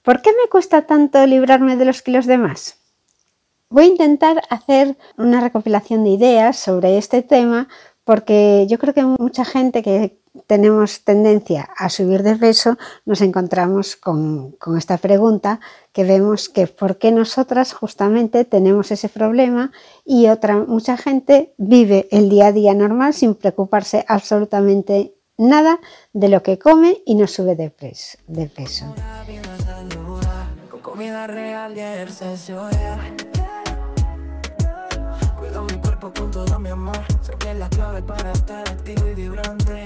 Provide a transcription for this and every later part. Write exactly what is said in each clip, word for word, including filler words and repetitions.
¿Por qué me cuesta tanto librarme de los kilos de más? Voy a intentar hacer una recopilación de ideas sobre este tema porque yo creo que mucha gente que tenemos tendencia a subir de peso nos encontramos con, con esta pregunta, que vemos que por qué nosotras justamente tenemos ese problema y otra mucha gente vive el día a día normal sin preocuparse absolutamente nada de lo que come y no sube de peso. De peso. Comida real y ejercicio, yeah. Cuido mi cuerpo con todo mi amor. Sé que es la clave para estar activo y vibrante.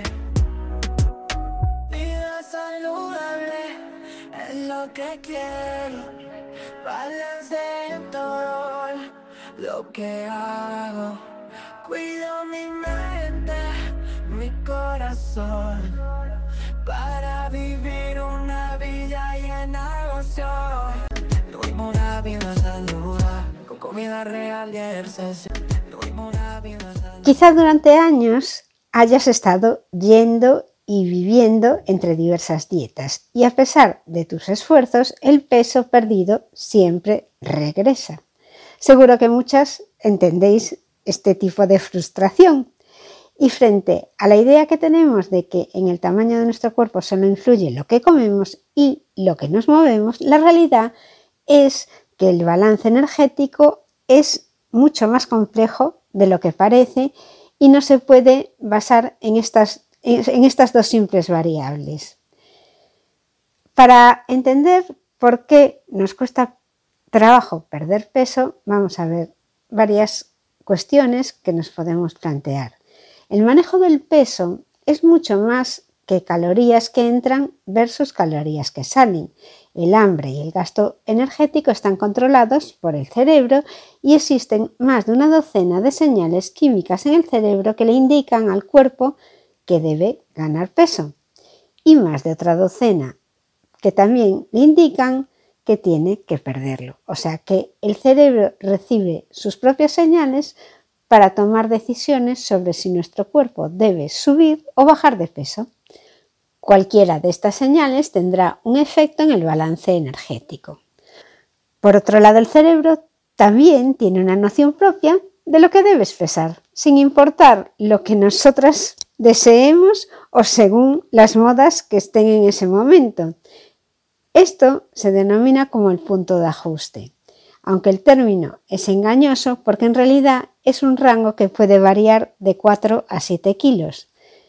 Vida saludable es lo que quiero. Balance en todo lo que hago. Cuido mi mente, mi corazón, para vivir una vida llena de emoción. Tuvimos una vida saludable, con comida real y ejercicio. Tuvimos una vida saludable. Quizás durante años hayas estado yendo y viviendo entre diversas dietas y a pesar de tus esfuerzos, el peso perdido siempre regresa. Seguro que muchas entendéis este tipo de frustración. Y frente a la idea que tenemos de que en el tamaño de nuestro cuerpo solo influye lo que comemos y lo que nos movemos, la realidad es que el balance energético es mucho más complejo de lo que parece y no se puede basar en estas, en estas dos simples variables. Para entender por qué nos cuesta trabajo perder peso, vamos a ver varias cuestiones que nos podemos plantear. El manejo del peso es mucho más que calorías que entran versus calorías que salen. El hambre y el gasto energético están controlados por el cerebro y existen más de una docena de señales químicas en el cerebro que le indican al cuerpo que debe ganar peso y más de otra docena que también le indican que tiene que perderlo. O sea que el cerebro recibe sus propias señales para tomar decisiones sobre si nuestro cuerpo debe subir o bajar de peso. Cualquiera de estas señales tendrá un efecto en el balance energético. Por otro lado, el cerebro también tiene una noción propia de lo que debes pesar, sin importar lo que nosotras deseemos o según las modas que estén en ese momento. Esto se denomina como el punto de ajuste, aunque el término es engañoso porque en realidad es un rango que puede variar de cuatro a siete kilos.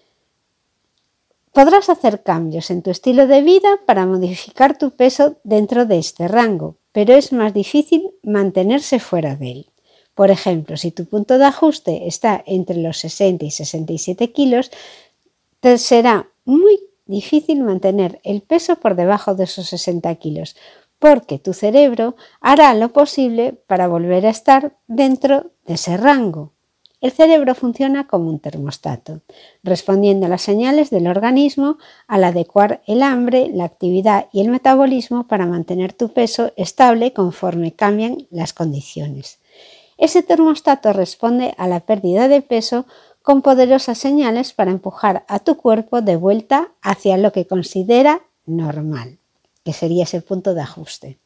Podrás hacer cambios en tu estilo de vida para modificar tu peso dentro de este rango, pero es más difícil mantenerse fuera de él. Por ejemplo, si tu punto de ajuste está entre los sesenta y sesenta y siete kilos, te será muy difícil mantener el peso por debajo de esos sesenta kilos, porque tu cerebro hará lo posible para volver a estar dentro de ese rango. El cerebro funciona como un termostato, respondiendo a las señales del organismo al adecuar el hambre, la actividad y el metabolismo para mantener tu peso estable conforme cambian las condiciones. Ese termostato responde a la pérdida de peso con poderosas señales para empujar a tu cuerpo de vuelta hacia lo que considera normal, que sería ese punto de ajuste.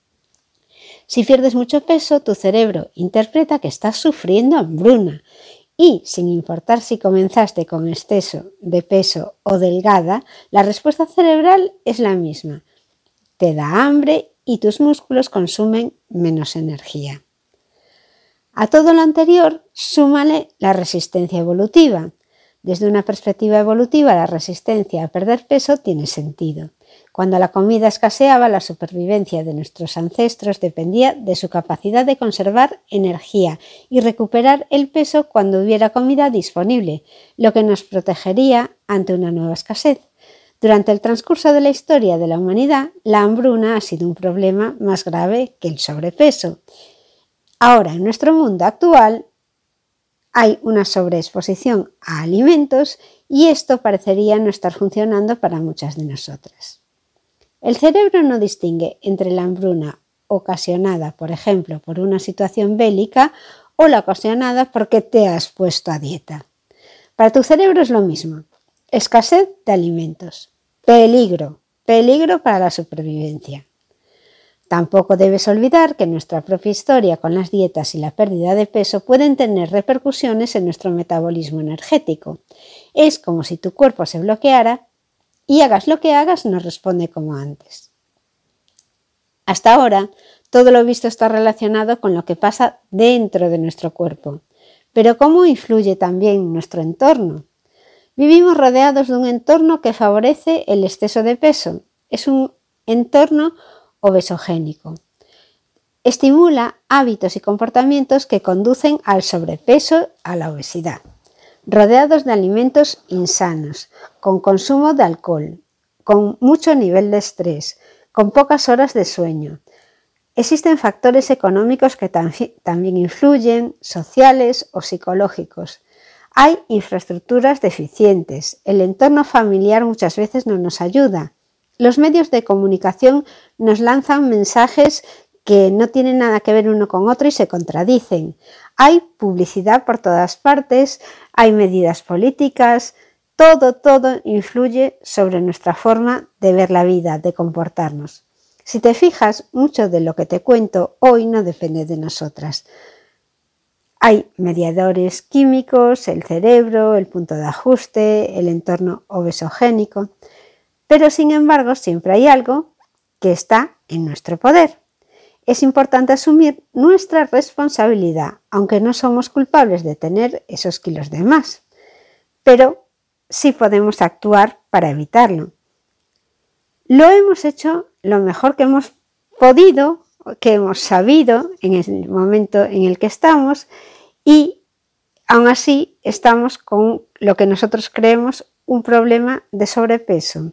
Si pierdes mucho peso, tu cerebro interpreta que estás sufriendo hambruna y, sin importar si comenzaste con exceso de peso o delgada, la respuesta cerebral es la misma. Te da hambre y tus músculos consumen menos energía. A todo lo anterior, súmale la resistencia evolutiva. Desde una perspectiva evolutiva, la resistencia a perder peso tiene sentido. Cuando la comida escaseaba, la supervivencia de nuestros ancestros dependía de su capacidad de conservar energía y recuperar el peso cuando hubiera comida disponible, lo que nos protegería ante una nueva escasez. Durante el transcurso de la historia de la humanidad, la hambruna ha sido un problema más grave que el sobrepeso. Ahora, en nuestro mundo actual, hay una sobreexposición a alimentos y esto parecería no estar funcionando para muchas de nosotras. El cerebro no distingue entre la hambruna ocasionada, por ejemplo, por una situación bélica o la ocasionada porque te has puesto a dieta. Para tu cerebro es lo mismo. Escasez de alimentos. Peligro. Peligro para la supervivencia. Tampoco debes olvidar que nuestra propia historia con las dietas y la pérdida de peso pueden tener repercusiones en nuestro metabolismo energético. Es como si tu cuerpo se bloqueara y hagas lo que hagas no responde como antes. Hasta ahora, todo lo visto está relacionado con lo que pasa dentro de nuestro cuerpo. Pero ¿cómo influye también nuestro entorno? Vivimos rodeados de un entorno que favorece el exceso de peso. Es un entorno obesogénico. Estimula hábitos y comportamientos que conducen al sobrepeso, a la obesidad. Rodeados de alimentos insanos, con consumo de alcohol, con mucho nivel de estrés, con pocas horas de sueño. Existen factores económicos que también influyen, sociales o psicológicos. Hay infraestructuras deficientes. El entorno familiar muchas veces no nos ayuda. Los medios de comunicación nos lanzan mensajes que no tienen nada que ver uno con otro y se contradicen. Hay publicidad por todas partes, hay medidas políticas, todo, todo influye sobre nuestra forma de ver la vida, de comportarnos. Si te fijas, mucho de lo que te cuento hoy no depende de nosotras. Hay mediadores químicos, el cerebro, el punto de ajuste, el entorno obesogénico, pero sin embargo siempre hay algo que está en nuestro poder. Es importante asumir nuestra responsabilidad, aunque no somos culpables de tener esos kilos de más, pero sí podemos actuar para evitarlo. Lo hemos hecho lo mejor que hemos podido, que hemos sabido en el momento en el que estamos y aún así estamos con lo que nosotros creemos un problema de sobrepeso.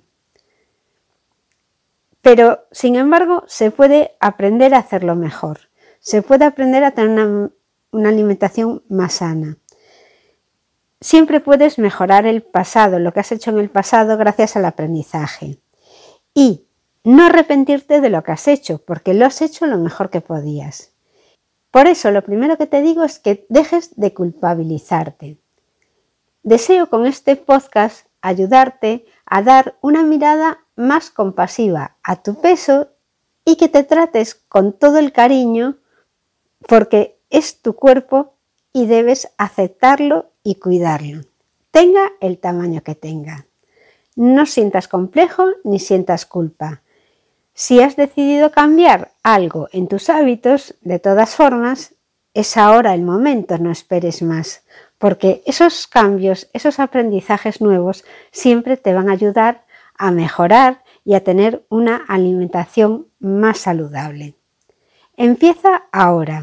Pero, sin embargo, se puede aprender a hacerlo mejor. Se puede aprender a tener una, una alimentación más sana. Siempre puedes mejorar el pasado, lo que has hecho en el pasado gracias al aprendizaje. Y no arrepentirte de lo que has hecho, porque lo has hecho lo mejor que podías. Por eso, lo primero que te digo es que dejes de culpabilizarte. Deseo con este podcast ayudarte a dar una mirada más compasiva a tu peso y que te trates con todo el cariño porque es tu cuerpo y debes aceptarlo y cuidarlo. Tenga el tamaño que tenga. No sientas complejo ni sientas culpa. Si has decidido cambiar algo en tus hábitos, de todas formas, es ahora el momento, no esperes más, porque esos cambios, esos aprendizajes nuevos siempre te van a ayudar a mejorar y a tener una alimentación más saludable. Empieza ahora.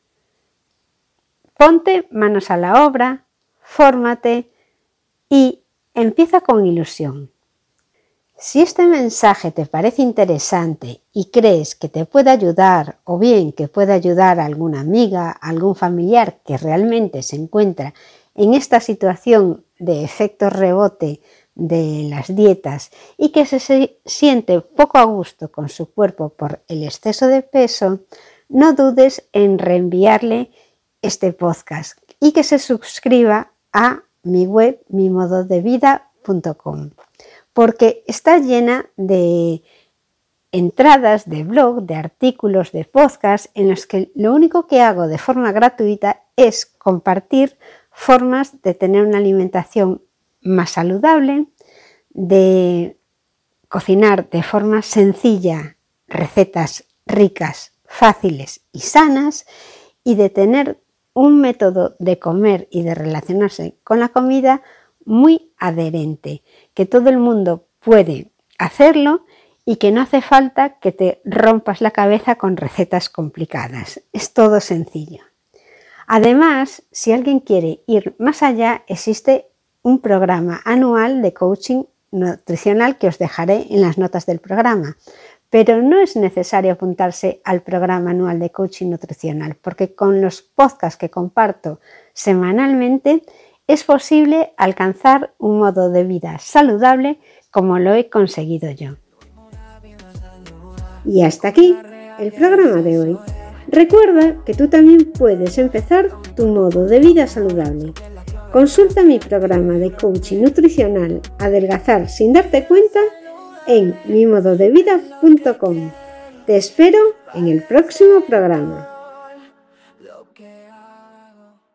Ponte manos a la obra, fórmate y empieza con ilusión. Si este mensaje te parece interesante y crees que te puede ayudar o bien que puede ayudar a alguna amiga, a algún familiar que realmente se encuentra en esta situación de efecto rebote de las dietas y que se siente poco a gusto con su cuerpo por el exceso de peso, no dudes en reenviarle este podcast y que se suscriba a mi web mi modo de vida punto com. Porque está llena de entradas de blog, de artículos, de podcast en los que lo único que hago de forma gratuita es compartir formas de tener una alimentación más saludable, de cocinar de forma sencilla recetas ricas, fáciles y sanas y de tener un método de comer y de relacionarse con la comida muy adherente, que todo el mundo puede hacerlo y que no hace falta que te rompas la cabeza con recetas complicadas. Es todo sencillo. Además, si alguien quiere ir más allá, existe un programa anual de coaching nutricional que os dejaré en las notas del programa. Pero no es necesario apuntarse al programa anual de coaching nutricional, porque con los podcasts que comparto semanalmente es posible alcanzar un modo de vida saludable como lo he conseguido yo. Y hasta aquí el programa de hoy. Recuerda que tú también puedes empezar tu modo de vida saludable. Consulta mi programa de coaching nutricional Adelgazar sin darte cuenta en mi modo de vida punto com. Te espero en el próximo programa. Lo que hago.